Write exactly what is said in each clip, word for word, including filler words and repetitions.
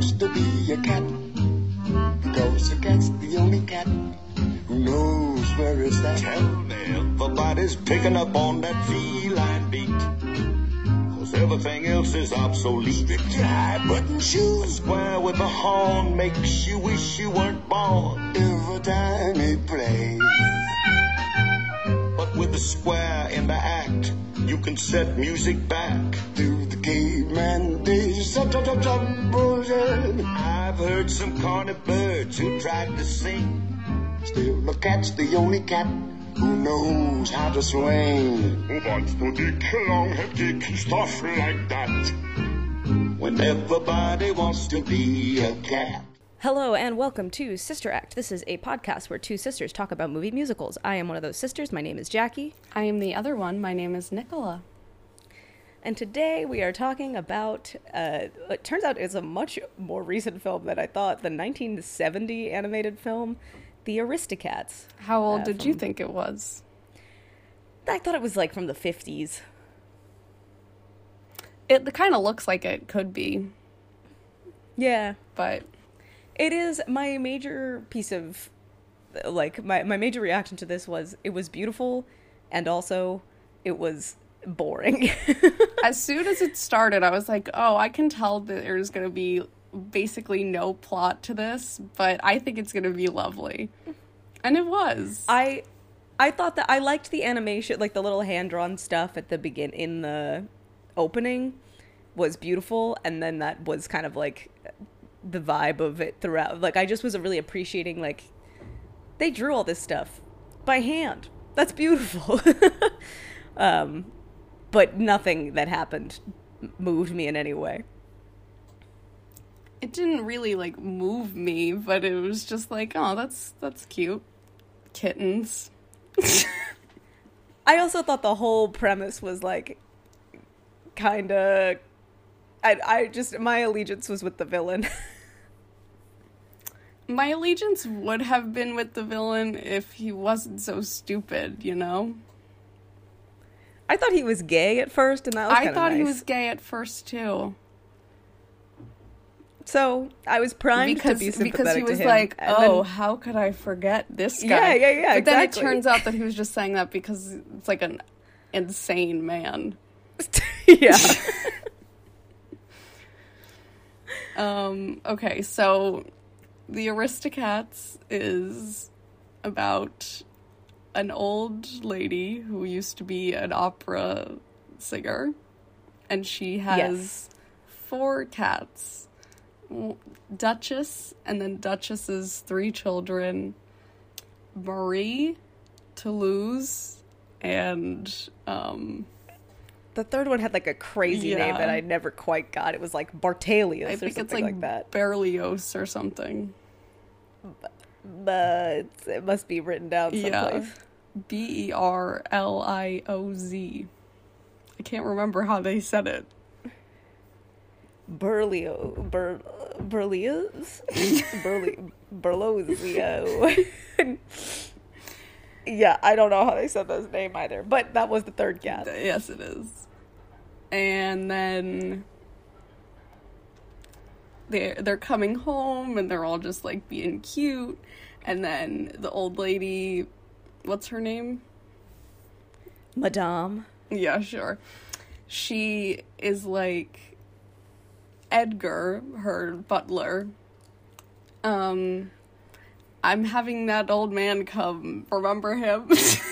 wants to be a cat, because a cat's the only cat who knows where is that. Tell me everybody's picking up on that feline beat, cause everything else is obsolete. Strip your high button shoes, square with a horn makes you wish you weren't born every time it plays. But with the square in the act, you can set music back to the caveman days. I've heard some corny birds who tried to sing. Still, the cat's the only cat who knows how to swing. Who wants to dick long dick, stuff like that, when everybody wants to be a cat. Hello and welcome to Sister Act. This is a podcast where two sisters talk about movie musicals. I am one of those sisters. My name is Jackie. I am the other one. My name is Nicola. And today we are talking about, uh, it turns out it's a much more recent film than I thought, the nineteen seventy animated film, The Aristocats. How old uh, did from, you think it was? I thought it was like from the fifties. It kind of looks like it could be. Yeah. But it is my major piece of, like, my, my major reaction to this was it was beautiful and also it was boring. As soon as it started, I was like, oh, I can tell that there's going to be basically no plot to this, but I think it's going to be lovely. And it was. I I thought that I liked the animation, like the little hand-drawn stuff at the begin in the opening was beautiful, and then that was kind of like the vibe of it throughout. Like I just was really appreciating, like, they drew all this stuff by hand. That's beautiful. um but nothing that happened moved me in any way. It didn't really, like, move me, but it was just like, oh, that's that's cute. Kittens. I also thought the whole premise was, like, kind of... I, I just... My allegiance was with the villain. My allegiance would have been with the villain if he wasn't so stupid, you know? I thought he was gay at first, and that was kind I of thought nice. he was gay at first, too. So I was primed because, to be sympathetic because he was to him, like, oh, then, how could I forget this yeah, guy? yeah, yeah. But then exactly. it turns out that he was just saying that because it's like an insane man. Yeah. um. Okay, so The Aristocats is about an old lady who used to be an opera singer, and she has Yes. four cats. Duchess, and then Duchess's three children, Marie, Toulouse, and, um... The third one had, like, a crazy yeah. name that I never quite got. It was, like, Bartelius I or think something it's, like, like that. Berlioz or something. But it must be written down someplace. Yeah. B E R L I O Z. I can't remember how they said it. Berlioz, Ber, Berlioz, Berli, Berlozio. Yeah, I don't know how they said his name either, but that was the third cat. Yes, it is. And then they're they're coming home, and they're all just like being cute. And then the old lady, what's her name? Madame. Yeah, sure. She is like Edgar, her butler. Um, I'm having that old man come. Remember him?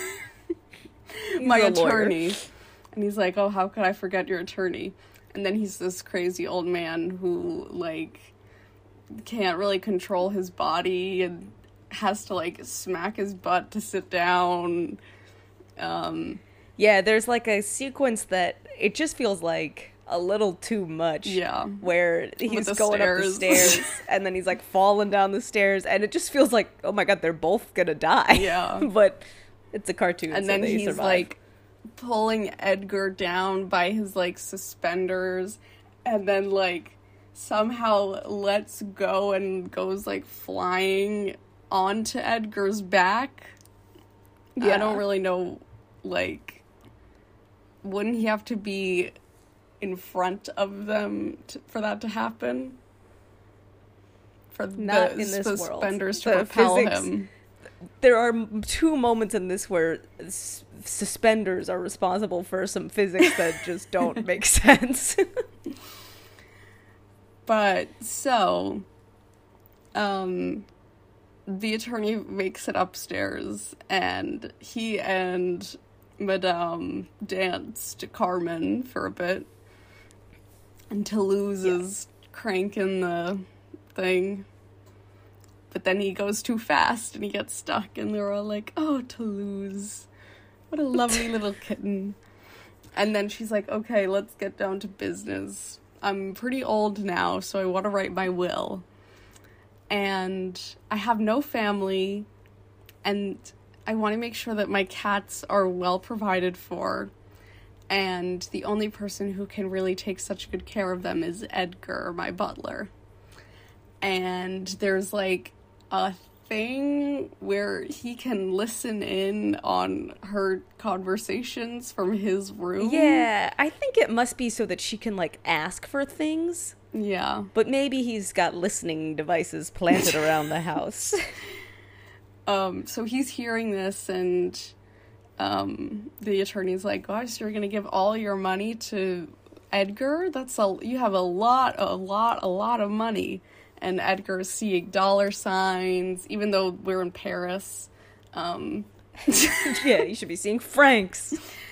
My attorney. Lawyer. And he's like, oh, how could I forget your attorney? And then he's this crazy old man who, like, can't really control his body and has to, like, smack his butt to sit down. Um, yeah, there's, like, a sequence that it just feels like a little too much. Yeah. Where he's going stairs. up the stairs and then he's like falling down the stairs and it just feels like, oh my god, they're both gonna die. Yeah. But it's a cartoon. And so then they he's survive. like pulling Edgar down by his like suspenders and then like somehow lets go and goes like flying onto Edgar's back. Yeah. I don't really know, like, wouldn't he have to be in front of them to, for that to happen? for Not the in this world. suspenders to The repel physics- him. There are m- two moments in this where s- suspenders are responsible for some physics that just don't make sense. But so, um, the attorney makes it upstairs, and he and Madame dance to Carmen for a bit. And Toulouse Yeah. is cranking the thing. But then he goes too fast and he gets stuck, and they're all like, oh, Toulouse, what a lovely little kitten. And then she's like, okay, let's get down to business. I'm pretty old now, so I want to write my will. And I have no family, and I want to make sure that my cats are well provided for. And the only person who can really take such good care of them is Edgar, my butler. And there's like a thing where he can listen in on her conversations from his room. Yeah, I think it must be so that she can, like, ask for things. Yeah. But maybe he's got listening devices planted around the house. Um, so he's hearing this, and um, the attorney's like, gosh, you're gonna give all your money to Edgar? That's a, you have a lot, a lot, a lot of money. And Edgar's seeing dollar signs, even though we're in Paris. Um, Yeah, you should be seeing francs.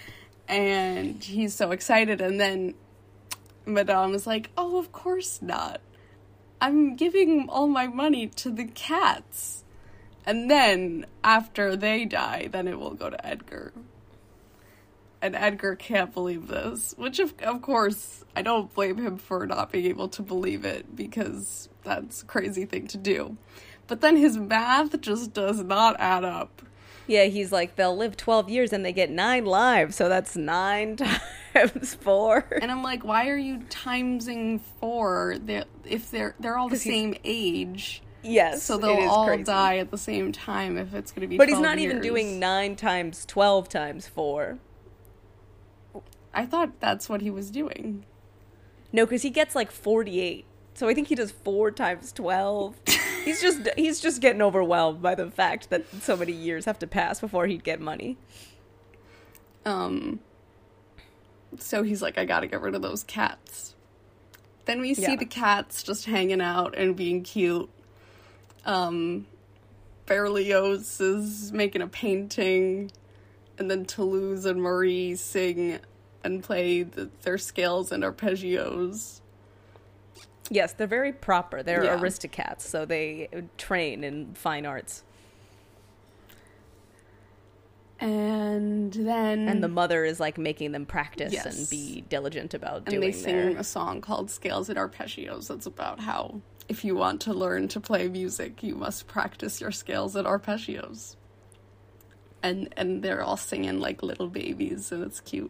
and he's so excited, and then Madame is like, oh, of course not. I'm giving all my money to the cats. And then, after they die, then it will go to Edgar. And Edgar can't believe this, which of, of course, I don't blame him for not being able to believe it, because that's a crazy thing to do. But then his math just does not add up. Yeah, he's like, they'll live twelve years and they get nine lives, so that's nine times four. And I'm like, why are you timesing four? They're, if they're they're all the 'Cause he's- same age, Yes, so it they'll is all crazy. die at the same time if it's going to be. But he's twelve not even years. doing nine times twelve times four. I thought that's what he was doing. No, because he gets like forty-eight. So I think he does four times twelve. He's just he's just getting overwhelmed by the fact that so many years have to pass before he'd get money. Um. So he's like, I gotta get rid of those cats. Then we see Yeah. the cats just hanging out and being cute. Um, Berlioz is making a painting, and then Toulouse and Marie sing and play the, their scales and arpeggios. Yes, they're very proper. They're Yeah. aristocrats, so they train in fine arts. And then... And the mother is like making them practice Yes. and be diligent about and doing they sing their... a song called Scales and Arpeggios. That's about how, if you want to learn to play music, you must practice your scales and arpeggios. And and they're all singing like little babies, and it's cute.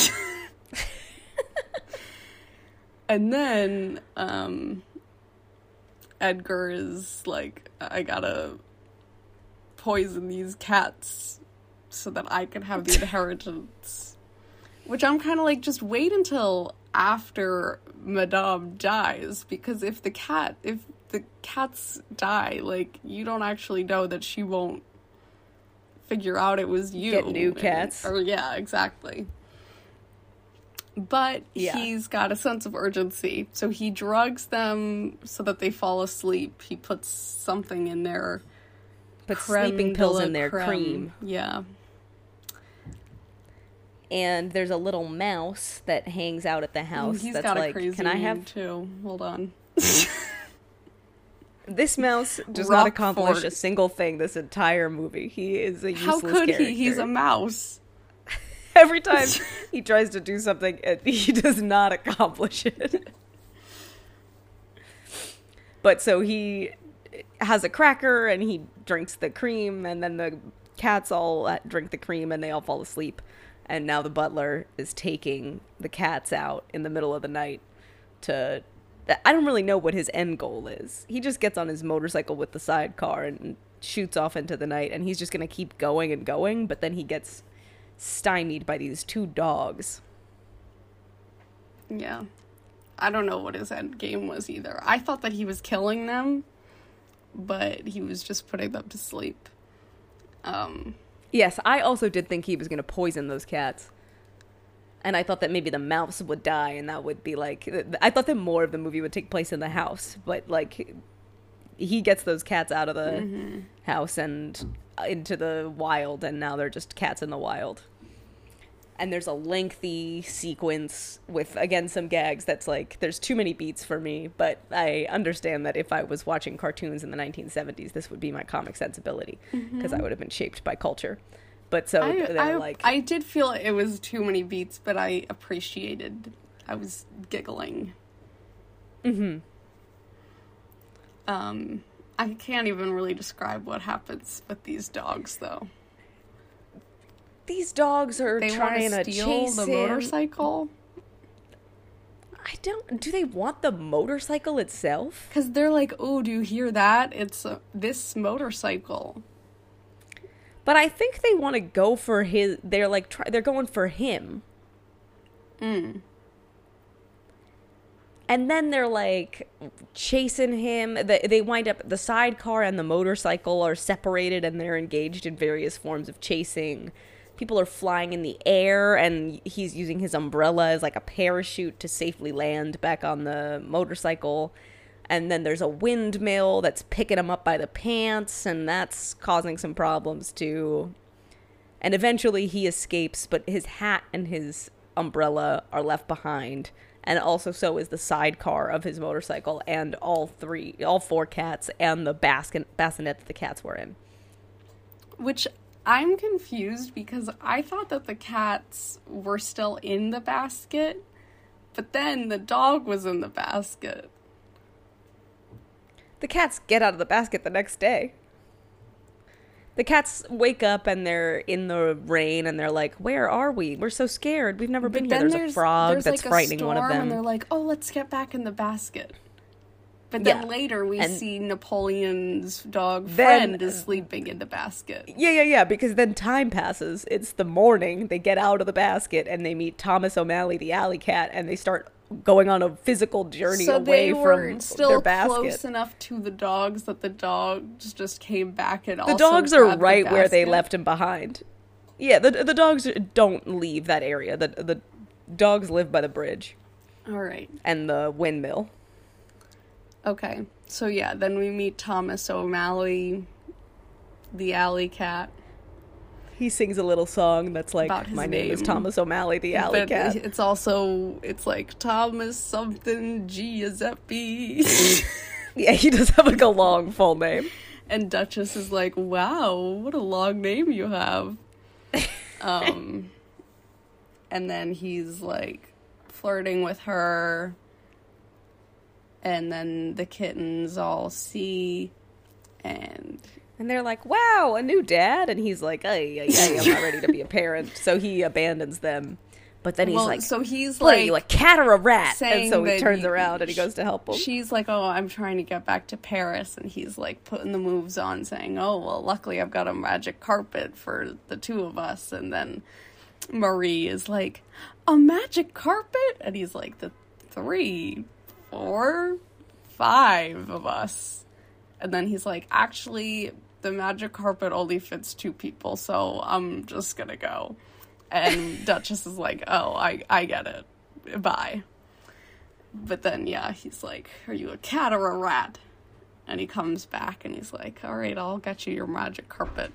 And then um, Edgar is like, I gotta poison these cats so that I can have the inheritance. Which I'm kind of like, just wait until after Madame dies, because if the cat, if the cats die, like, you don't actually know that she won't figure out it was you. Get new And- cats. or yeah, exactly. But Yeah. he's got a sense of urgency, so he drugs them so that they fall asleep. He puts something in their Put creme sleeping de pills la in their creme. cream. Yeah. And there's a little mouse that hangs out at the house He's that's got like, a crazy can I name, have... too. Hold on. This mouse does not accomplish Rockford. a single thing this entire movie. He is a useless How could character. he? He's a mouse. Every time he tries to do something, it- he does not accomplish it. But so he has a cracker and he drinks the cream, and then the cats all uh, drink the cream and they all fall asleep. And now the butler is taking the cats out in the middle of the night to... I don't really know what his end goal is. He just gets on his motorcycle with the sidecar and shoots off into the night, and he's just going to keep going and going, but then he gets stymied by these two dogs. Yeah. I don't know what his end game was either. I thought that he was killing them, but he was just putting them to sleep. Um, Yes, I also did think he was going to poison those cats. And I thought that maybe the mouse would die, and that would be like... I thought that more of the movie would take place in the house, but, like, he gets those cats out of the mm-hmm. house and into the wild, and now they're just cats in the wild. And there's a lengthy sequence with, again, some gags that's like, there's too many beats for me, but I understand that if I was watching cartoons in the nineteen seventies, this would be my comic sensibility, because mm-hmm. I would have been shaped by culture. But so I, they're I, like... I did feel it was too many beats, but I appreciated, I was giggling. Mm-hmm. Um, I can't even really describe what happens with these dogs, though. These dogs are they trying to to steal chase the him. motorcycle. I don't... Do they want the motorcycle itself? Because they're like, oh, do you hear that? It's uh, this motorcycle. But I think they want to go for his... They're like... Try, they're going for him. Mm. And then they're like chasing him. They, they wind up... The sidecar and the motorcycle are separated, and they're engaged in various forms of chasing. People are flying in the air, and he's using his umbrella as like a parachute to safely land back on the motorcycle. And then there's a windmill that's picking him up by the pants, and that's causing some problems too. And eventually he escapes, but his hat and his umbrella are left behind. And also so is the sidecar of his motorcycle, and all three, all four cats, and the basket, bassinet that the cats were in. Which... I'm confused because I thought that the cats were still in the basket, but then the dog was in the basket. The cats get out of the basket the next day. The cats wake up and they're in the rain and they're like, where are we? We're so scared. We've never been but here. There's, there's a frog there's that's like frightening one of them. And they're like, oh, let's get back in the basket. But then yeah. later we and see Napoleon's dog then, friend is sleeping in the basket. Yeah, yeah, yeah, because then time passes. It's the morning. They get out of the basket and they meet Thomas O'Malley, the alley cat, and they start going on a physical journey so away they were from still their basket. Close enough to the dogs that the dogs just came back and the also The dogs are grabbed right the where they basket. left him behind. Yeah, the the dogs don't leave that area. The the dogs live by the bridge. All right. And the windmill. Okay. So yeah, then we meet Thomas O'Malley, the alley cat. He sings a little song that's like, my name. name is Thomas O'Malley, the alley but cat. It's also, it's like Thomas something Giuseppe. Yeah, he does have like a long full name. And Duchess is like, wow, what a long name you have. um, and then he's like flirting with her. And then the kittens all see, and... And they're like, wow, a new dad? And he's like, ay, ay, ay, I'm not ready to be a parent. So he abandons them. But then he's well, like, so he's what like... are you, a cat or a rat? And so he turns he, around and he goes to help him. She's like, oh, I'm trying to get back to Paris. And he's like putting the moves on, saying, oh, well, luckily I've got a magic carpet for the two of us. And then Marie is like, a magic carpet? And he's like, the three... Four, five of us. And then he's like, actually, the magic carpet only fits two people, so I'm just gonna go. And Duchess is like, oh, I, I get it. Bye. But then, yeah, he's like, are you a cat or a rat? And he comes back and he's like, all right, I'll get you your magic carpet.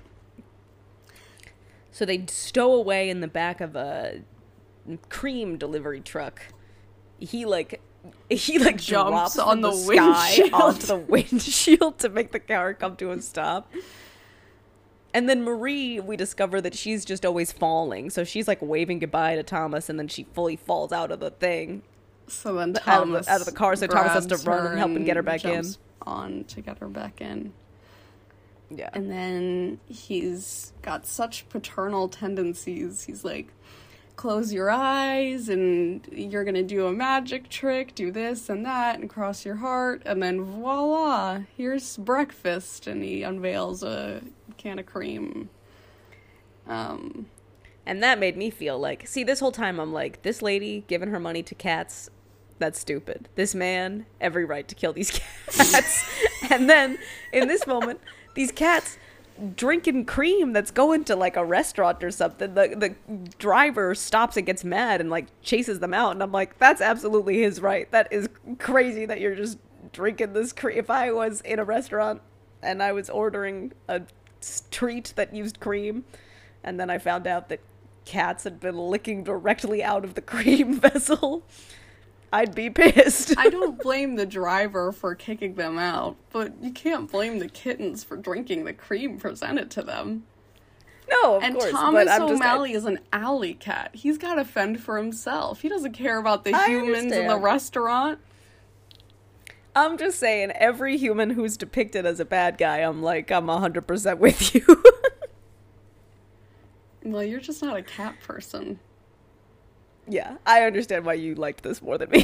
So they stow away in the back of a cream delivery truck. He, like... He, like, jumps drops on the, the sky windshield. onto the windshield to make the car come to a stop. And then Marie, we discover that she's just always falling. So she's, like, waving goodbye to Thomas, and then she fully falls out of the thing. So then Thomas out of the, out of the car, so Thomas has to run and help and get her back in. On to get her back in. Yeah. And then he's got such paternal tendencies. He's like, close your eyes and you're gonna do a magic trick, do this and that, and cross your heart, and then voila, here's breakfast. And he unveils a can of cream. Um, and that made me feel like, see, this whole time I'm like, this lady giving her money to cats, that's stupid. This man, every right to kill these cats. And then, in this moment, these cats drinking cream that's going to like a restaurant or something. The the driver stops and gets mad and like chases them out. And I'm like, that's absolutely his right. That is crazy that you're just drinking this cream. If I was in a restaurant and I was ordering a treat that used cream, and then I found out that cats had been licking directly out of the cream vessel, I'd be pissed. I don't blame the driver for kicking them out, but you can't blame the kittens for drinking the cream presented to them. No, of and course. Thomas but I'm O'Malley just, is an alley cat. He's got to fend for himself. He doesn't care about the I humans in the understand. restaurant. I'm just saying, every human who's depicted as a bad guy, I'm like, I'm one hundred percent with you. Well, you're just not a cat person. Yeah, I understand why you liked this more than me.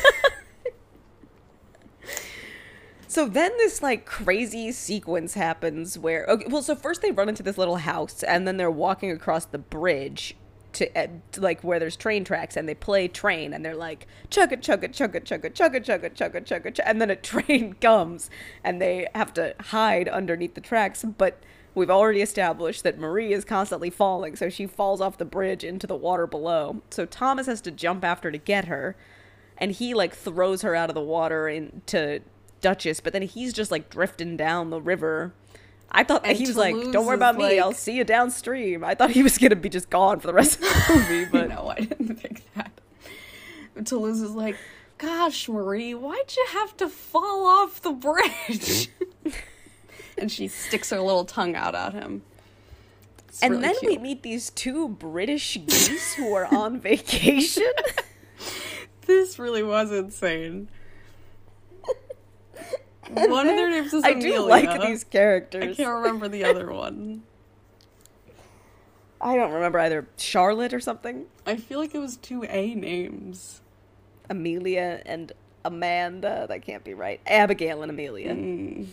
So then this, like, crazy sequence happens where... Okay, well, so first they run into this little house, and then they're walking across the bridge to, uh, to like, where there's train tracks, and they play train, and they're like, chugga, chugga, chugga, chugga, chugga, chugga, chugga, chugga, chugga, and then a train comes, and they have to hide underneath the tracks, but we've already established that Marie is constantly falling, so she falls off the bridge into the water below. So Thomas has to jump after to get her, and he, like, throws her out of the water into Duchess, but then he's just, like, drifting down the river. I thought that And he was Toulouse like, don't worry about is me, like- I'll see you downstream. I thought he was going to be just gone for the rest of the movie, but... No, I didn't think that. Toulouse is like, gosh, Marie, why'd you have to fall off the bridge? And she sticks her little tongue out at him. It's and really then we cute. meet these two British geese who are on vacation. This really was insane. One of their names is I Amelia. do like these I characters. can't remember the other one. I don't remember either. Charlotte or something? I feel like it was two A names. Amelia and Amanda. That can't be right. Abigail and Amelia. Mm.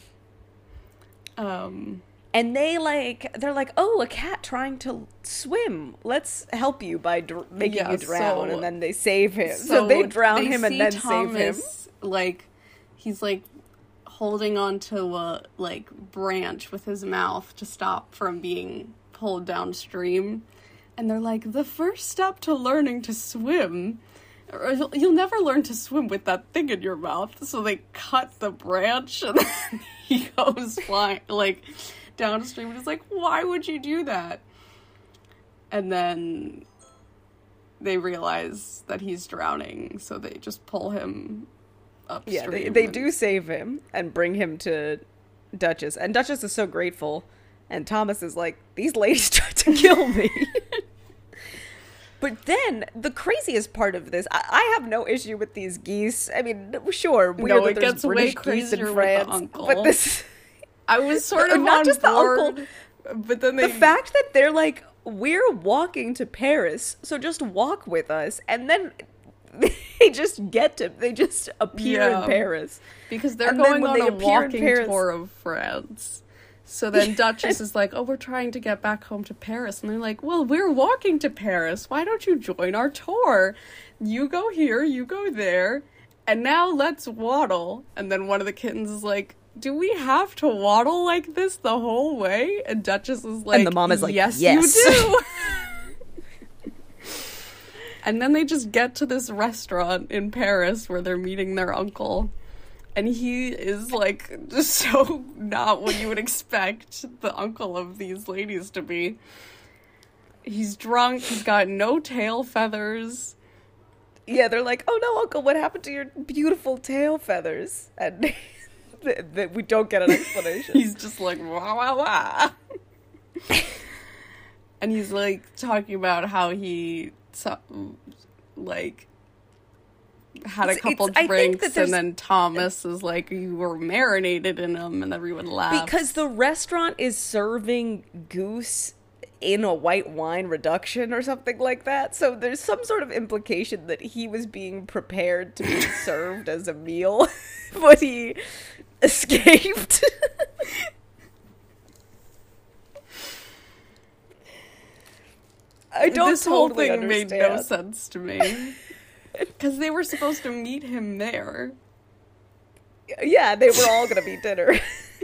Um, And they like, they're like, oh, a cat trying to swim. Let's help you by dr- making Yeah, you drown. so- and then they save him. So, they drown they him and see then save him. Thomas, like, he's like holding onto a like branch with his mouth to stop from being pulled downstream. And they're like, the first step to learning to swim, or you'll, you'll never learn to swim with that thing in your mouth. So they cut the branch and then he goes flying, like, downstream. And it's like, why would you do that? And then they realize that he's drowning, so they just pull him upstream. Yeah, they, they and- do save him and bring him to Duchess. And Duchess is so grateful. And Thomas is like, these ladies tried to kill me. But then, the craziest part of this, I, I have no issue with these geese. I mean, sure, weird No, that it there's gets way British geese crazier in with the France. uncle. But this, I was sort of Not on just the board, uncle. but then they the fact that they're like, we're walking to Paris, so just walk with us. And then they just get to, they just appear Yeah. in Paris. because they're and then going when on they a appear in walking Paris- tour of France. So then Duchess is like, oh, we're trying to get back home to Paris. And they're like, well, we're walking to Paris. Why don't you join our tour? You go here, you go there, and now let's waddle. And then one of the kittens is like, do we have to waddle like this the whole way? And Duchess is like, And the mom is like, yes, yes. you do. And then they just get to this restaurant in Paris where they're meeting their uncle. And he is, like, just so not what you would expect the uncle of these ladies to be. He's drunk, he's got no tail feathers. Yeah, they're like, oh no, Uncle, what happened to your beautiful tail feathers? And that that we don't get an explanation. He's just like, wah, wah, wah. And he's, like, talking about how he, so- like, had a It's- couple it's- I think drinks, that there's- and then Thomas is like, you were marinated in them, and everyone laughs. Because the restaurant is serving goose in a white wine reduction or something like that. So there's some sort of implication that he was being prepared to be served as a meal, but he escaped. I don't this whole totally thing made no understand. sense to me. Because they were supposed to meet him there. Yeah, they were all gonna be dinner.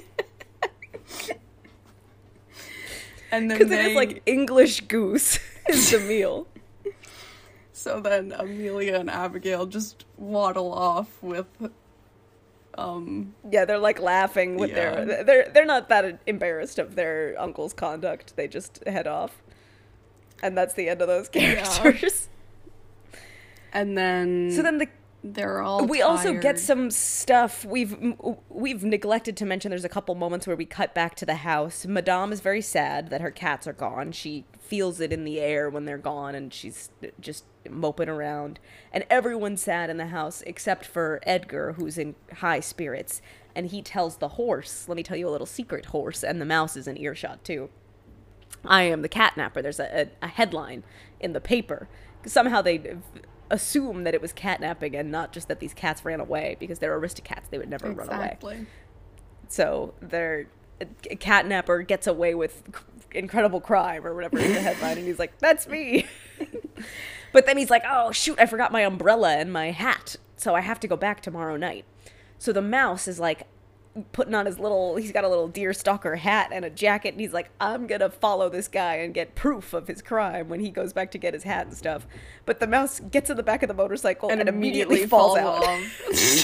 And then Because they, it is like English goose is the meal. so then Amelia and Abigail just waddle off with, um, Yeah, they're like laughing with Yeah. their they're they're not that embarrassed of their uncle's conduct. They just head off. And that's the end of those characters. and then So then the they're all we also get tired. some stuff we've we've neglected to mention. There's a couple moments where we cut back to the house. Madame is very sad that her cats are gone. She feels it in the air when they're gone, and she's just moping around. And everyone's sad in the house except for Edgar, who's in high spirits. And he tells the horse, let me tell you a little secret, horse, and the mouse is in earshot too. I am the catnapper. There's a, a, a headline in the paper. Somehow they assume that it was catnapping and not just that these cats ran away, because they're aristocats. They would never run away. Exactly. So their a catnapper gets away with incredible crime or whatever is the headline, and he's like, that's me. But then he's like, oh shoot, I forgot my umbrella and my hat, so I have to go back tomorrow night. So the mouse is like putting on his little, he's got a little deerstalker hat and a jacket, and he's like, I'm gonna follow this guy and get proof of his crime when he goes back to get his hat and stuff. But the mouse gets in the back of the motorcycle and, And immediately, immediately falls, falls out. off.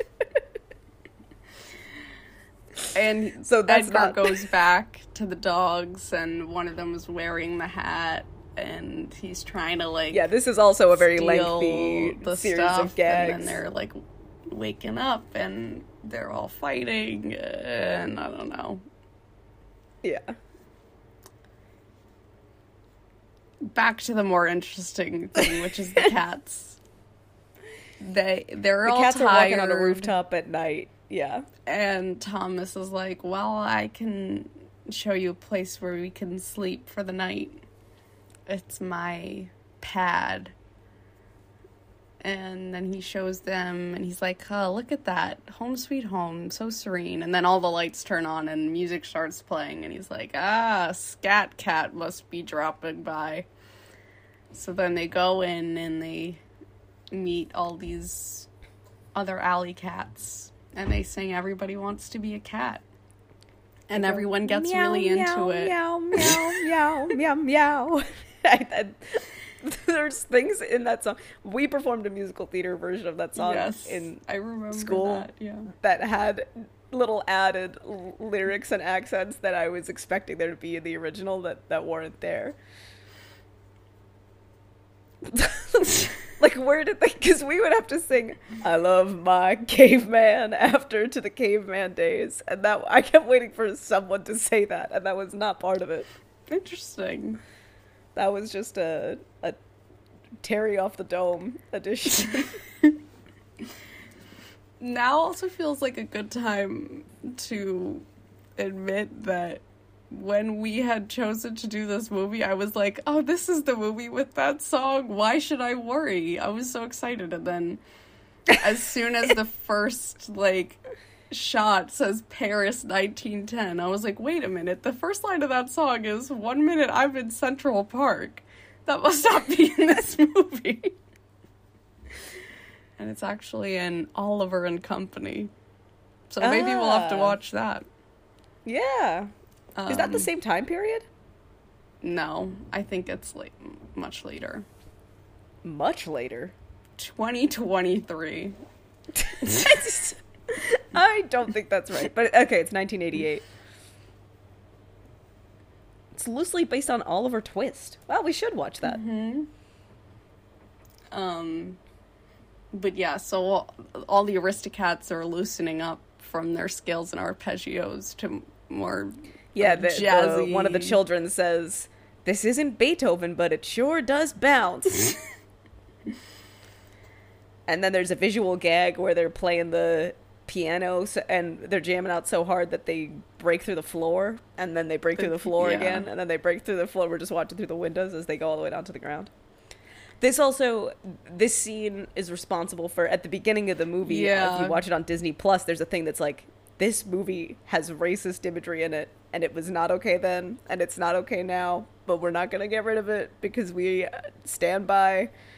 And So that's Edgar not- goes back to the dogs, and one of them is wearing the hat, and he's trying to like Yeah, this is also a very steal lengthy the series stuff, of gags. and then they're like waking up, and they're all fighting, and I don't know. Yeah. Back to the more interesting thing, which is the cats. They they're The all cats tired, are walking on a rooftop at night. Yeah. and Thomas is like, "Well, I can show you a place where we can sleep for the night. It's my pad." And then he shows them, and he's like, "Oh, look at that. Home sweet home. So serene." And then all the lights turn on, and music starts playing, and he's like, "Ah, Scat Cat must be dropping by." So then they go in, and they meet all these other alley cats, and they sing Everybody Wants to Be a Cat. And everyone gets Meow, really into meow, it. Meow, meow, meow, meow, meow. I, I, there's things in that song. We performed a musical theater version of that song Yes, in I remember school. that, yeah. that had little added l- lyrics and accents that I was expecting there to be in the original that, that weren't there. Like, where did they... Because we would have to sing, I love my caveman after to the caveman days. And that I kept waiting for someone to say that, and that was not part of it. Interesting. That was just a, a Terry off the dome edition. Now also feels like a good time to admit that when we had chosen to do this movie, I was like, oh, this is the movie with that song. Why should I worry? I was so excited. And then as soon as the first, like, shot says Paris nineteen ten, I was like, wait a minute. The first line of that song is, one minute I'm in Central Park. That must not be in this movie. And it's actually in Oliver and Company. So maybe we'll have to Ah. watch that. Yeah. Um, Is that the same time period? No, I think it's like much later. Much later. twenty twenty-three. I don't think that's right. But okay, it's nineteen eighty-eight. It's loosely based on Oliver Twist. Well, we should watch that. Mm-hmm. Um, but yeah, so all, all the Aristocats are loosening up from their scales and arpeggios to more Yeah, uh, the, the, jazzy. one of the children says, "This isn't Beethoven, but it sure does bounce." And then there's a visual gag where they're playing the piano so, and they're jamming out so hard that they break through the floor, and then they break The- through the floor yeah. again, and then they break through the floor. We're just watching through the windows as they go all the way down to the ground. This also, this scene is responsible for, at the beginning of the movie, Yeah. if you watch it on Disney Plus, there's a thing that's like, this movie has racist imagery in it, and it was not okay then, and it's not okay now, but we're not going to get rid of it because we stand by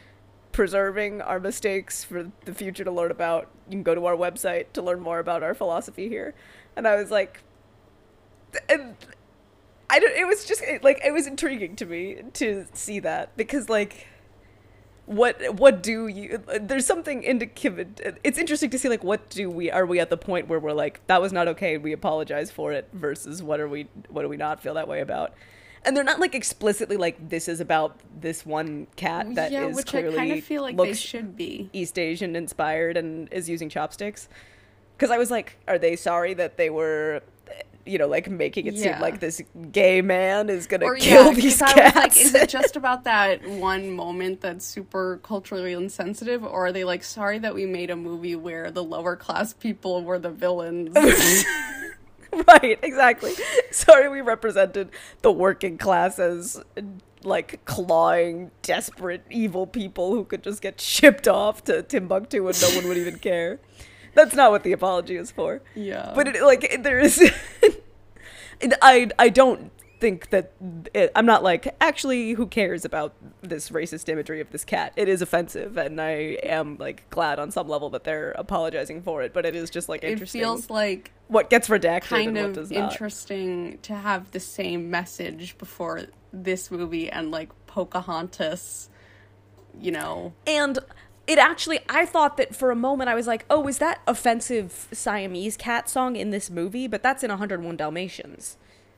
preserving our mistakes for the future to learn about. You can go to our website to learn more about our philosophy here. And I was like, and I don't, it was just like, it was intriguing to me to see that, because like, what, what do you, there's something indicative. It's interesting to see like, what do we, are we at the point where we're like, that was not okay, we apologize for it, versus what are we, what do we not feel that way about? And they're not like explicitly like, this is about this one cat that yeah, is which clearly I kind of feel like they should be East Asian inspired and is using chopsticks. Because I was like, are they sorry that they were, you know, like making it yeah. seem like this gay man is gonna or, kill yeah, these I cats? was like, is it just about that one moment that's super culturally insensitive, or are they like, sorry that we made a movie where the lower class people were the villains? Right, exactly. Sorry we represented the working class as like clawing, desperate, evil people who could just get shipped off to Timbuktu and no one would even care. That's not what the apology is for. Yeah. But it, like it, there is I I don't think that it, I'm not like, actually, who cares about this racist imagery of this cat? It is offensive, and I am like glad on some level that they're apologizing for it, but it is just like interesting. It feels like what gets redacted kind and what of does not. interesting to have the same message before this movie and like Pocahontas, you know. And it actually, I thought that for a moment I was like, oh, is that offensive Siamese cat song in this movie? But that's in one hundred one Dalmatians.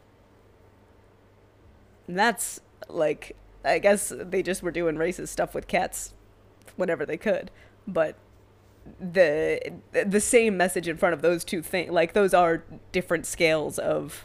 And that's like, I guess they just were doing racist stuff with cats whenever they could. But the the same message in front of those two things, like those are different scales of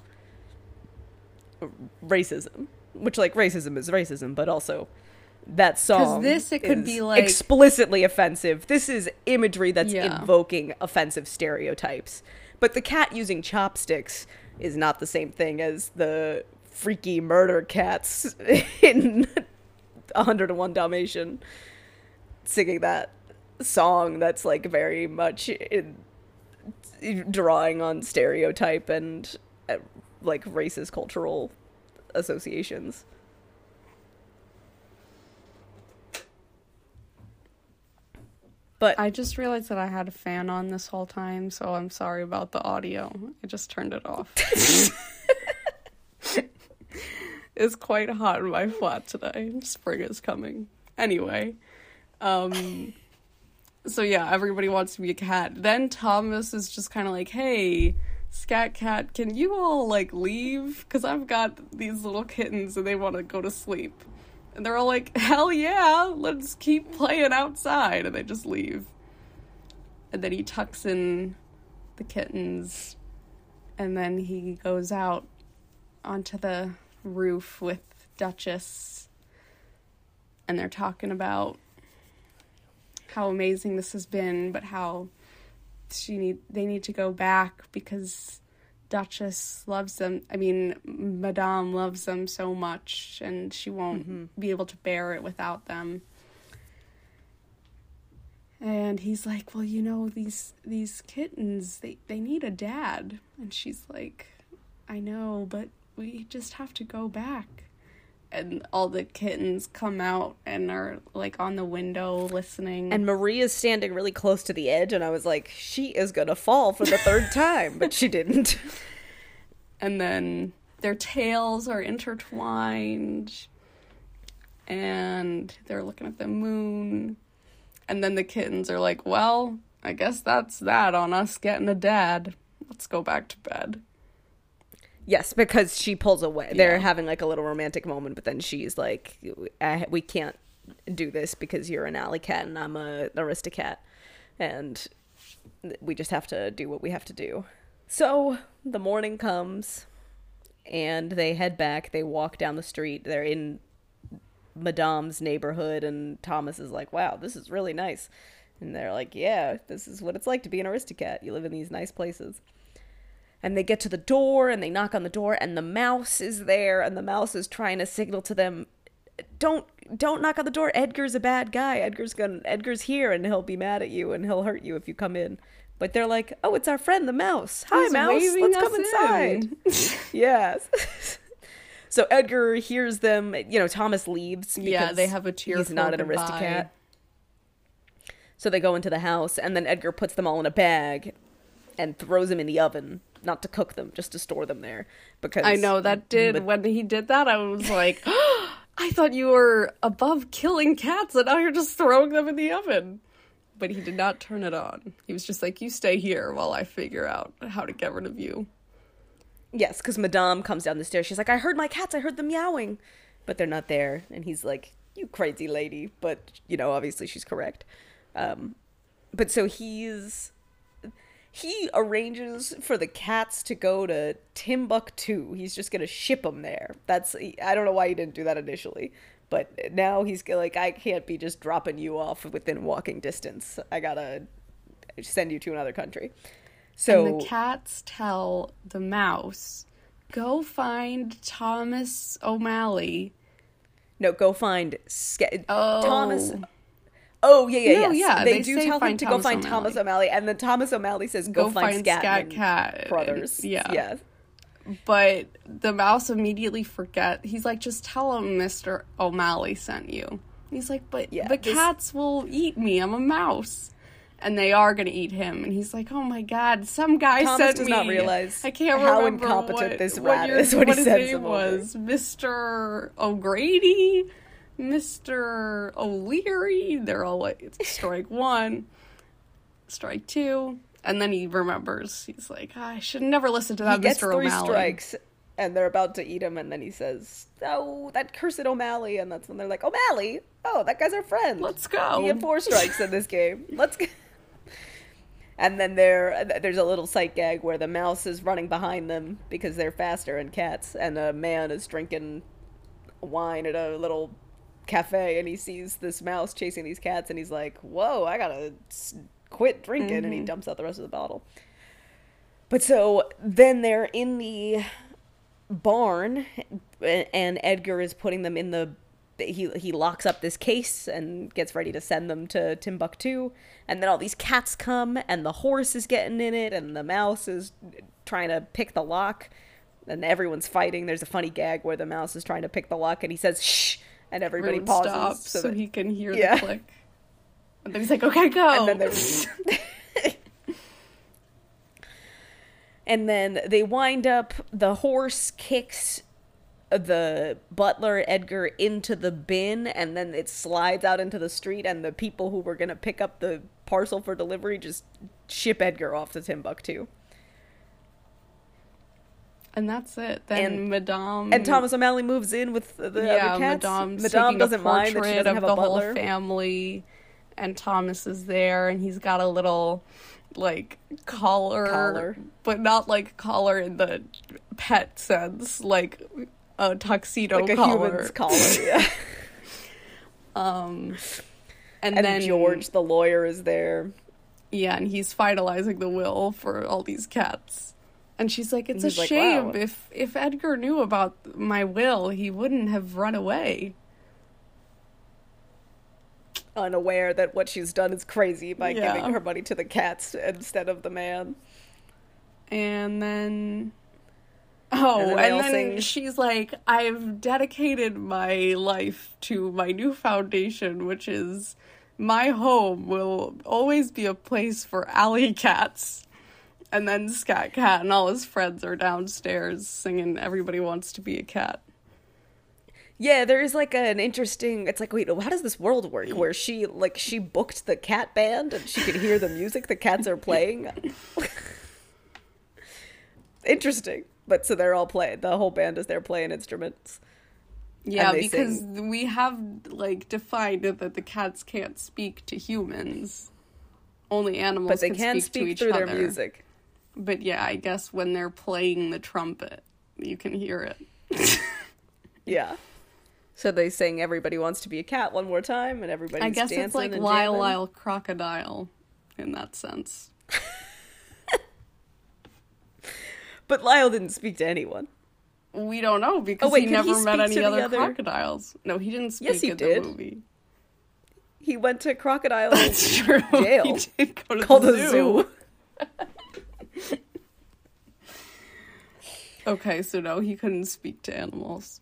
racism, which like racism is racism, but also that song this it could is be like explicitly offensive. This is imagery that's yeah. invoking offensive stereotypes. But the cat using chopsticks is not the same thing as the freaky murder cats in one hundred one Dalmatian singing that song that's like very much in, drawing on stereotype and uh, like racist cultural associations. But I just realized that I had a fan on this whole time, so I'm sorry about the audio. I just turned it off. It's quite hot in my flat today. Spring is coming. Anyway, um, so yeah, everybody wants to be a cat. Then Thomas is just kind of like, hey, Scat Cat, can you all, like, leave? Because I've got these little kittens and they want to go to sleep. And they're all like, hell yeah, let's keep playing outside. And they just leave. And then he tucks in the kittens. And then he goes out onto the roof with Duchess. And they're talking about how amazing this has been, but how she need they need to go back because Duchess loves them. I mean, Madame loves them so much, and she won't mm-hmm. be able to bear it without them. And he's like, well, you know, these these kittens, they, they need a dad. And she's like, I know, but we just have to go back. And all the kittens come out and are, like, on the window listening. And Maria's standing really close to the edge, and I was like, she is gonna fall for the third time, but she didn't. And then their tails are intertwined, and they're looking at the moon. And then the kittens are like, well, I guess that's that on us getting a dad. Let's go back to bed. Yes, because she pulls away. Yeah. They're having like a little romantic moment, but then she's like, I, we can't do this because you're an alley cat and I'm a aristocat. And we just have to do what we have to do. So the morning comes and they head back. They walk down the street. They're in Madame's neighborhood, and Thomas is like, wow, this is really nice. And they're like, yeah, this is what it's like to be an aristocat. You live in these nice places. And they get to the door, and they knock on the door, and the mouse is there, and the mouse is trying to signal to them, don't don't knock on the door. Edgar's a bad guy. Edgar's gonna Edgar's here, and he'll be mad at you, and he'll hurt you if you come in. But they're like, oh, it's our friend, the mouse. Hi, He's mouse. Let's come inside. In. Yes. So Edgar hears them. You know, Thomas leaves. Yeah, they have a tearful He's not an goodbye. aristocrat. So they go into the house, and then Edgar puts them all in a bag and throws them in the oven, not to cook them, just to store them there. Because I know that did, but, when he did that, I was like, oh, I thought you were above killing cats, and now you're just throwing them in the oven. But he did not turn it on. He was just like, you stay here while I figure out how to get rid of you. Yes, because Madame comes down the stairs. She's like, I heard my cats. I heard them meowing. But they're not there. And he's like, you crazy lady. But, you know, obviously she's correct. Um, but so he's... He arranges for the cats to go to Timbuktu. He's just going to ship them there. That's... I don't know why he didn't do that initially. But now he's like, I can't be just dropping you off within walking distance. I gotta send you to another country. So and the cats tell the mouse, go find Thomas O'Malley. No, go find Ske- oh. Thomas. Oh, yeah, yeah, no, yes. yeah. They, They do say tell him find to Thomas go find O'Malley. Thomas O'Malley. And then Thomas O'Malley says, go, Go find, find Scatman Scat Cat Brothers. Yeah. Yes. But the mouse immediately forget. He's like, just tell him Mister O'Malley sent you. He's like, but Yeah, the this- cats will eat me. I'm a mouse. And they are going to eat him. And he's like, oh my god, some guy Thomas sent does me. not realize I can't how remember incompetent what, this what rat your- is when he what his sends name him over. was. Mister O'Grady? Mister O'Leary? They're all like, strike one, strike two. And then he remembers. He's like, oh, I should never listen to that He gets Mister three O'Malley. strikes, and they're about to eat him, and then he says, oh, that cursed O'Malley, and that's when they're like, O'Malley? Oh, that guy's our friend. Let's go. He had four strikes in this game. Let's go. And then there, there's a little sight gag where the mouse is running behind them because they're faster and cats, and a man is drinking wine at a little cafe, and he sees this mouse chasing these cats, and he's like, whoa, I gotta quit drinking, mm-hmm. and he dumps out the rest of the bottle. But so then they're in the barn, and Edgar is putting them in the he he locks up this case and gets ready to send them to Timbuktu, and then all these cats come, and the horse is getting in it, and the mouse is trying to pick the lock, and everyone's fighting. There's a funny gag where the mouse is trying to pick the lock, and he says shh, and everybody Everyone pauses stops so, so that, he can hear yeah. the click. And then he's like, okay, go. And then there's and then they wind up, the horse kicks the butler Edgar into the bin, and then it slides out into the street, and the people who were going to pick up the parcel for delivery just ship Edgar off to Timbuktu. And that's it. Then and, Madame and Thomas O'Malley moves in with the yeah, other cats. Madame's Madame doesn't a mind that she doesn't of have a the butler. whole family, and Thomas is there, and he's got a little like collar, collar, but not like collar in the pet sense, like a tuxedo like a collar. human's collar, yeah. um, and, and then George, the lawyer, is there. Yeah, and he's finalizing the will for all these cats. And she's like, it's a like, shame. wow. If if Edgar knew about my will, he wouldn't have run away. Unaware that what she's done is crazy by Yeah. giving her money to the cats instead of the man. And then... Oh, And and then then, they all sing- she's like, I've dedicated my life to my new foundation, which is my home will always be a place for alley cats. And then Scat Cat and all his friends are downstairs singing Everybody Wants to Be a Cat. Yeah, there is like an interesting, it's like, wait, how does this world work? Where she, like, she booked the cat band and she could hear the music the cats are playing. Interesting. But so they're all playing, the whole band is there playing instruments. Yeah, they because sing. we have, like, defined that the cats can't speak to humans. Only animals But they can, can speak, speak, to each through other. their music. But yeah, I guess when they're playing the trumpet, you can hear it. Yeah. So they sing Everybody Wants to Be a Cat one more time, and everybody's I guess dancing it's like and Lyle jamming. Lyle Crocodile in that sense. But Lyle didn't speak to anyone. We don't know because Oh, wait, he could he never met speak any to the other, other- crocodiles. No, he didn't speak Yes, he in did. the movie. He went to Crocodile That's true. jail. He did go to called the a zoo. zoo. Okay, so no, he couldn't speak to animals,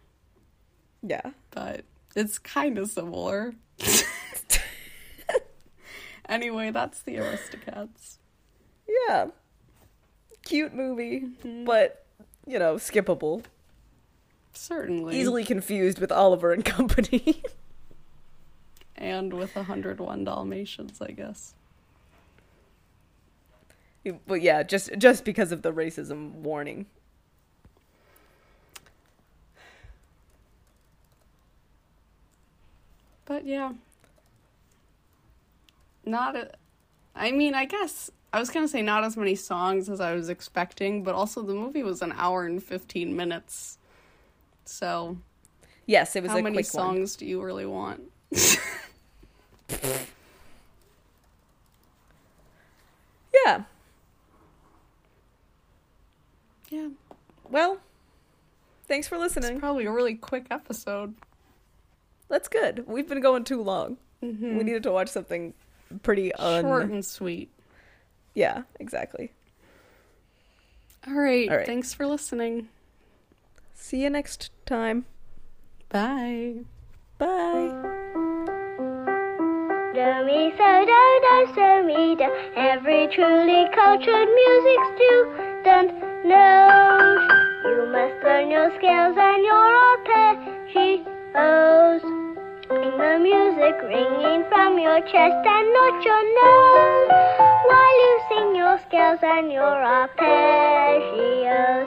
Yeah. but it's kind of similar. Anyway, that's the Aristocats. Yeah. Cute movie, mm-hmm. but, you know, skippable. Certainly. Easily confused with Oliver and Company. And with one hundred one Dalmatians, I guess. But yeah, just just because of the racism warning. But yeah. Not a, I mean, I guess I was gonna say not as many songs as I was expecting, but also the movie was an hour and fifteen minutes. So yes, it was how a many quick songs one. do you really want? Yeah. Yeah. Well, thanks for listening. It's probably a really quick episode. That's good. We've been going too long. Mm-hmm. We needed to watch something pretty un... short and sweet. Yeah, exactly. All right. All right. Thanks for listening. See you next time. Bye. Bye. Do me so do do so me do. Every truly cultured music student knows you must learn your scales and your arpeggios. Sing the music ringing from your chest and not your nose, while you sing your scales and your arpeggios.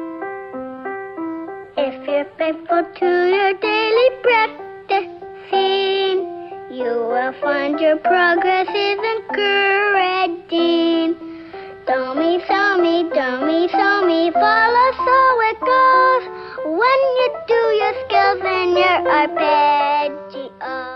If you're faithful to your daily practicing, you will find your progress is encouraging. Do me, so me, do me, so me, follow, so it goes. When you do your scales and your arpeggios.